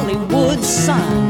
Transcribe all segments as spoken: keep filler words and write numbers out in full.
Hollywood sign.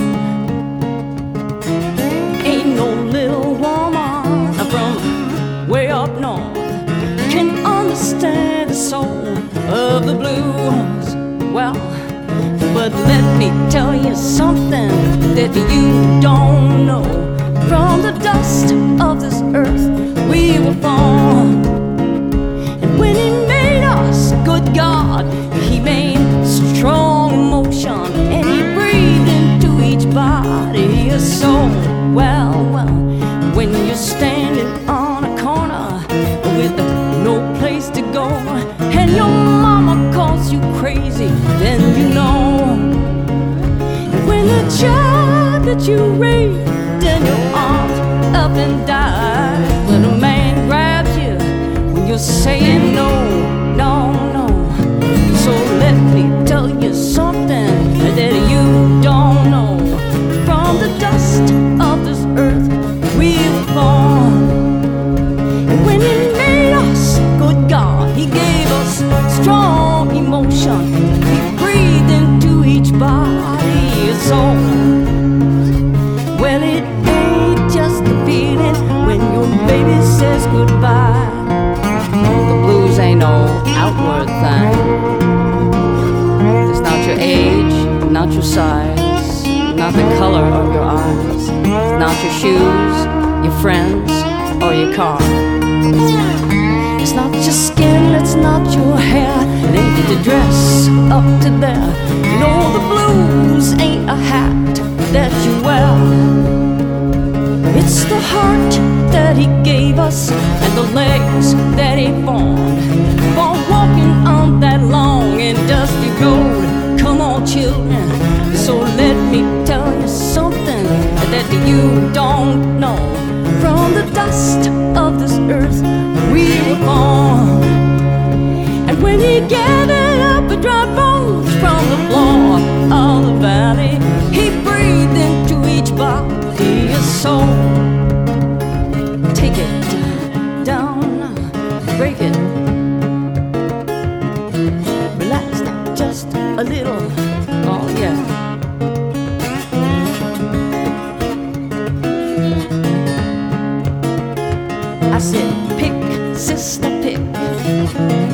Ain't no little woman from way up north can understand the soul of the blues. Well, but let me tell you something that you don't know. From the dust of this earth we were formed, and when He made us, good God, He made strong emotion, and He breathed into each body a soul. Well, well, when you're standing on a corner with no place to go, and your mama calls you crazy, then you know. And when the child that you raised in your arms up and died, when a man grabs you when you're saying no, no, no. So let me tell you something that you don't know. From the dust of this earth we were born, and when He made us, good God, He gave us strong emotion. He breathed into each body a soul. Well, it ain't just the feeling when your baby says goodbye. The blues ain't no outward thing. It's not your age, not your size, not the color of your eyes. It's not your shoes, your friends, or your car. It's not your skin, it's not your hair. It ain't the dress up to there. No, the blues ain't a hat that you wear. It's the heart that He gave us and the legs that He formed for walking on that long and dusty road. Come on, children, so let me tell you something that you don't know. From the dust of this earth we were born, and when He gathered up the dry bones from the floor of the valley, He breathed into each body a soul. Take it down, break it, relax now, just a little. Oh yeah. I said, pick, sister, pick.